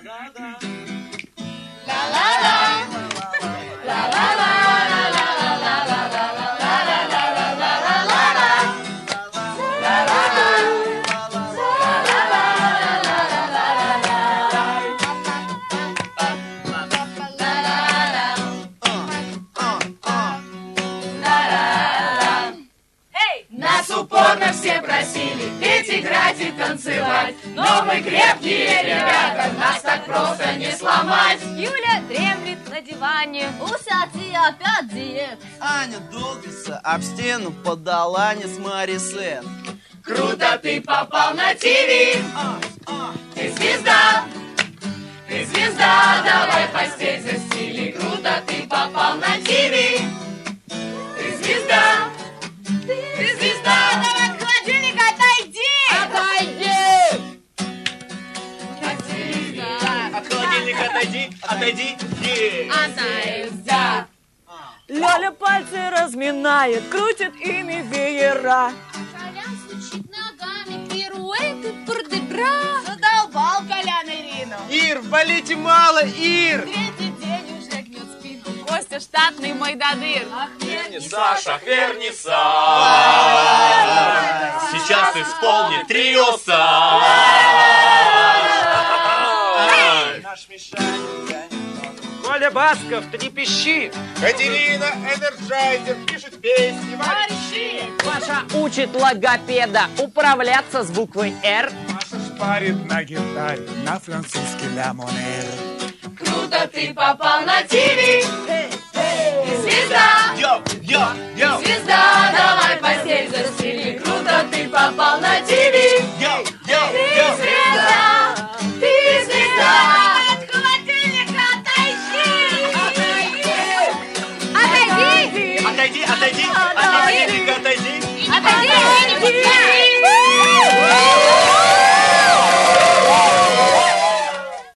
Упорно все просили петь, играть и танцевать, но мы крепкие ребята, нас так просто не сломать. Юля дремлет на диване, у Сати опять диет. Аня долбится об стену, подала не с Марисет. Круто ты попал на ТВ, ты звезда, давай постель застели. Круто ты попал на ТВ, ты звезда. Ты звезда, давай от холодильника отойди! От холодильника отойди. Звезда. Лёля пальцы разминает, крутит ими веера. Колян стучит ногами, пируэты, бурдебра. Задолбал Колян Ирину. Ир, в балете мало, Ир! Третий день уже гнет спинку. Костя штатный мой додыр. Саша, сейчас исполнит триоса. Коля Басков, ты не пищи. Катерина Энерджайзер пишет песни. Марши! Паша учит логопеда управляться с буквой «Р». Маша шпарит на гитаре на французский ля монер. Круто ты попал на ТВ, ты звезда. Звезда, давай постель застели. Круто ты попал на ТВ, ты звезда. От холодильника Отойди. Отойди, от холодильника отойди. отойди!